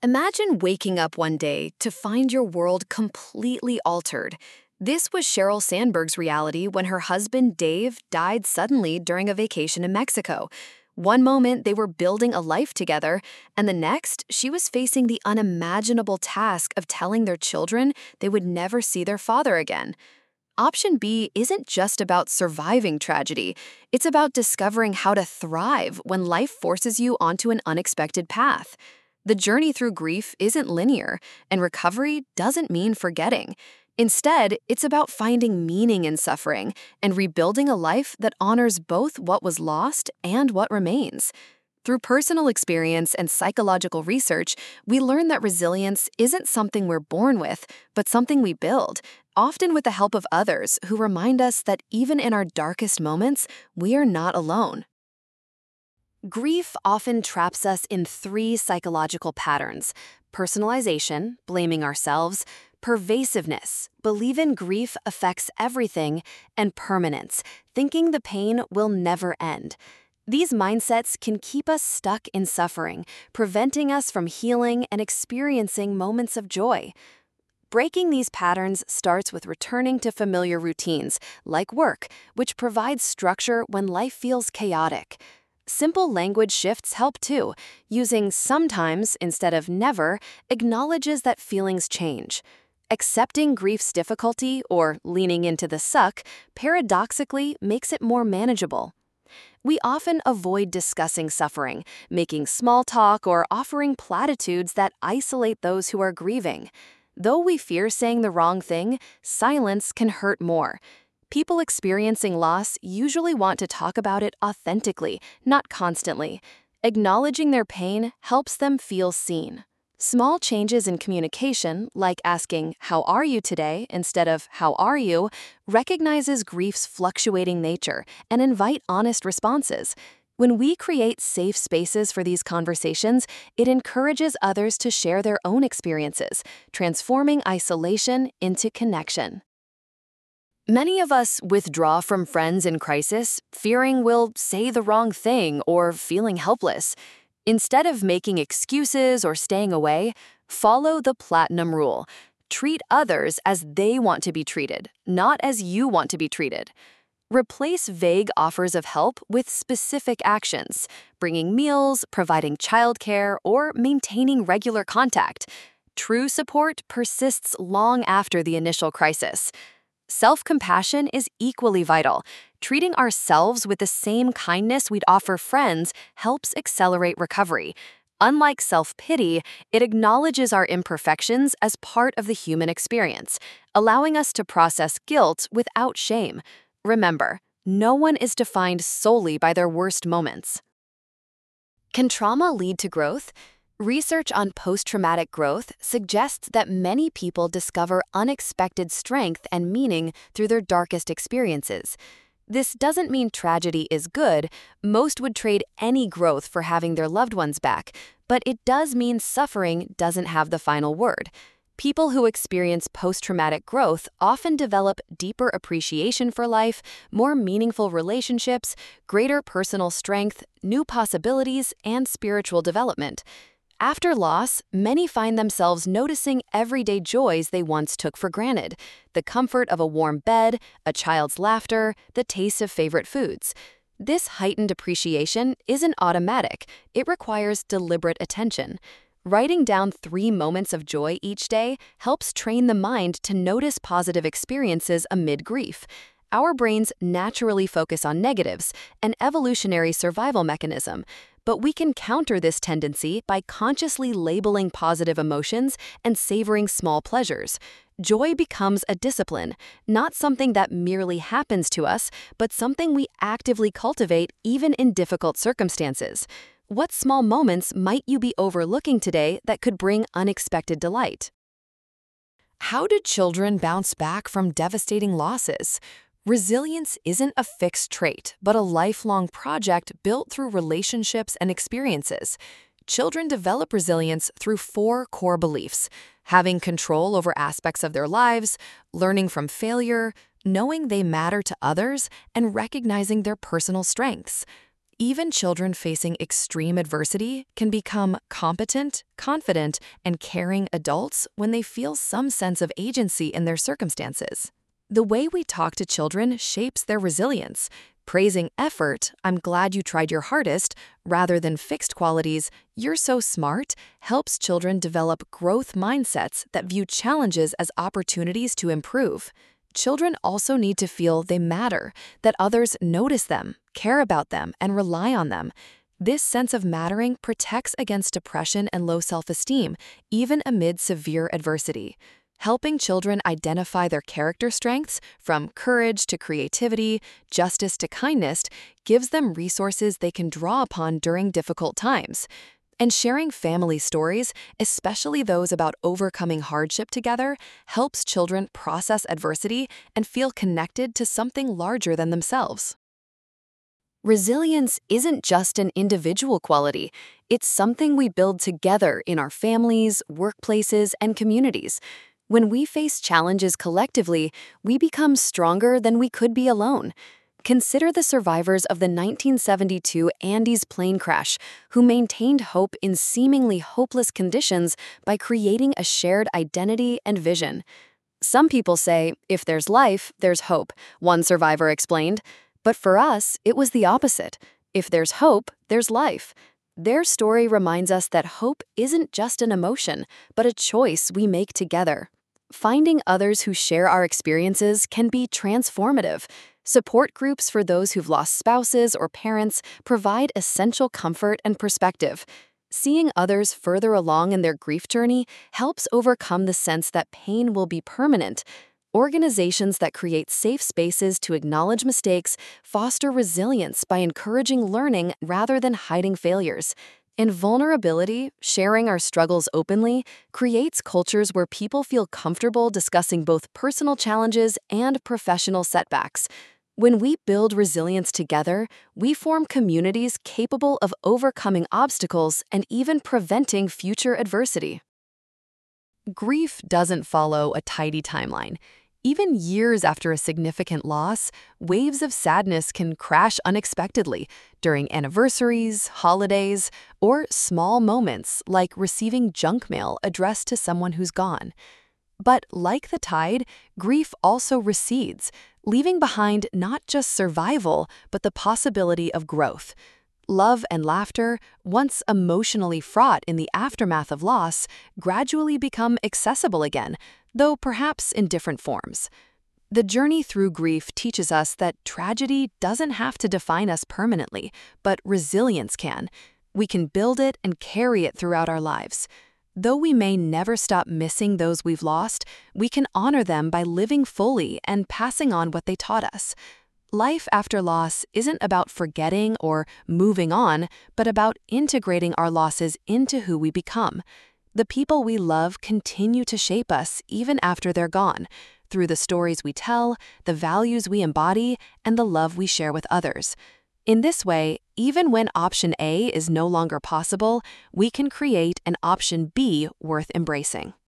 Imagine waking up one day to find your world completely altered. This was Sheryl Sandberg's reality when her husband Dave died suddenly during a vacation in Mexico. One moment they were building a life together, and the next she was facing the unimaginable task of telling their children they would never see their father again. Option B isn't just about surviving tragedy, it's about discovering how to thrive when life forces you onto an unexpected path. The journey through grief isn't linear, and recovery doesn't mean forgetting. Instead, it's about finding meaning in suffering and rebuilding a life that honors both what was lost and what remains. Through personal experience and psychological research, we learn that resilience isn't something we're born with, but something we build, often with the help of others who remind us that even in our darkest moments, we are not alone. Grief often traps us in three psychological patterns: personalization, blaming ourselves; pervasiveness, believing grief affects everything; and permanence, thinking the pain will never end. These mindsets can keep us stuck in suffering, preventing us from healing and experiencing moments of joy. Breaking these patterns starts with returning to familiar routines, like work, which provides structure when life feels chaotic. Simple language shifts help too. Using sometimes instead of never acknowledges that feelings change. Accepting grief's difficulty, or leaning into the suck, paradoxically makes it more manageable. We often avoid discussing suffering, making small talk, or offering platitudes that isolate those who are grieving. Though we fear saying the wrong thing, silence can hurt more. People experiencing loss usually want to talk about it authentically, not constantly. Acknowledging their pain helps them feel seen. Small changes in communication, like asking, "How are you today?" instead of "How are you?" recognizes grief's fluctuating nature and invite honest responses. When we create safe spaces for these conversations, it encourages others to share their own experiences, transforming isolation into connection. Many of us withdraw from friends in crisis, fearing we'll say the wrong thing or feeling helpless. Instead of making excuses or staying away, follow the platinum rule. Treat others as they want to be treated, not as you want to be treated. Replace vague offers of help with specific actions, bringing meals, providing childcare, or maintaining regular contact. True support persists long after the initial crisis. Self-compassion is equally vital. Treating ourselves with the same kindness we'd offer friends helps accelerate recovery. Unlike self-pity, it acknowledges our imperfections as part of the human experience, allowing us to process guilt without shame. Remember, no one is defined solely by their worst moments. Can trauma lead to growth? Research on post-traumatic growth suggests that many people discover unexpected strength and meaning through their darkest experiences. This doesn't mean tragedy is good. Most would trade any growth for having their loved ones back, but it does mean suffering doesn't have the final word. People who experience post-traumatic growth often develop deeper appreciation for life, more meaningful relationships, greater personal strength, new possibilities, and spiritual development. After loss, many find themselves noticing everyday joys they once took for granted: the comfort of a warm bed, a child's laughter, the taste of favorite foods. This heightened appreciation isn't automatic. It requires deliberate attention. Writing down 3 moments of joy each day helps train the mind to notice positive experiences amid grief. Our brains naturally focus on negatives, an evolutionary survival mechanism, but we can counter this tendency by consciously labeling positive emotions and savoring small pleasures. Joy becomes a discipline, not something that merely happens to us, but something we actively cultivate even in difficult circumstances. What small moments might you be overlooking today that could bring unexpected delight? How do children bounce back from devastating losses? Resilience isn't a fixed trait, but a lifelong project built through relationships and experiences. Children develop resilience through 4 core beliefs: having control over aspects of their lives, learning from failure, knowing they matter to others, and recognizing their personal strengths. Even children facing extreme adversity can become competent, confident, and caring adults when they feel some sense of agency in their circumstances. The way we talk to children shapes their resilience. Praising effort, "I'm glad you tried your hardest," rather than fixed qualities, "You're so smart," helps children develop growth mindsets that view challenges as opportunities to improve. Children also need to feel they matter, that others notice them, care about them, and rely on them. This sense of mattering protects against depression and low self-esteem, even amid severe adversity. Helping children identify their character strengths, from courage to creativity, justice to kindness, gives them resources they can draw upon during difficult times. And sharing family stories, especially those about overcoming hardship together, helps children process adversity and feel connected to something larger than themselves. Resilience isn't just an individual quality. It's something we build together in our families, workplaces, and communities. When we face challenges collectively, we become stronger than we could be alone. Consider the survivors of the 1972 Andes plane crash, who maintained hope in seemingly hopeless conditions by creating a shared identity and vision. "Some people say, if there's life, there's hope," one survivor explained. But for us, it was the opposite. If there's hope, there's life. Their story reminds us that hope isn't just an emotion, but a choice we make together. Finding others who share our experiences can be transformative. Support groups for those who've lost spouses or parents provide essential comfort and perspective. Seeing others further along in their grief journey helps overcome the sense that pain will be permanent. Organizations that create safe spaces to acknowledge mistakes foster resilience by encouraging learning rather than hiding failures. In vulnerability, sharing our struggles openly creates cultures where people feel comfortable discussing both personal challenges and professional setbacks. When we build resilience together, we form communities capable of overcoming obstacles and even preventing future adversity. Grief doesn't follow a tidy timeline. Even years after a significant loss, waves of sadness can crash unexpectedly during anniversaries, holidays, or small moments like receiving junk mail addressed to someone who's gone. But like the tide, grief also recedes, leaving behind not just survival, but the possibility of growth. Love and laughter, once emotionally fraught in the aftermath of loss, gradually become accessible again, though perhaps in different forms. The journey through grief teaches us that tragedy doesn't have to define us permanently, but resilience can. We can build it and carry it throughout our lives. Though we may never stop missing those we've lost, we can honor them by living fully and passing on what they taught us. Life after loss isn't about forgetting or moving on, but about integrating our losses into who we become. The people we love continue to shape us even after they're gone, through the stories we tell, the values we embody, and the love we share with others. In this way, even when option A is no longer possible, we can create an option B worth embracing.